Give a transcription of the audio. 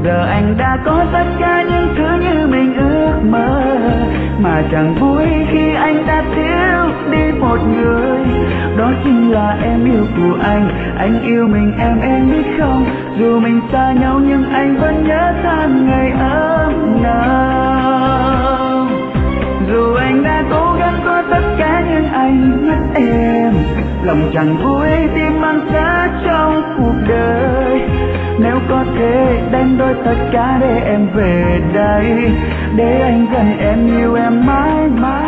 giờ anh đã có tất cả những thứ như mình ước mơ, mà chẳng vui khi anh đã thiếu đi một người. Đó chính là em yêu của anh yêu mình em biết không? Dù mình xa nhau nhưng anh vẫn nhớ than ngày ấm nồng. Dù anh đã cố gắng có tất cả nhưng anh mất em, lòng chẳng vui tim mang giá trong cuộc đời. Nếu có thể đánh đổi tất cả để em về đây, để anh gần em yêu em mãi mãi.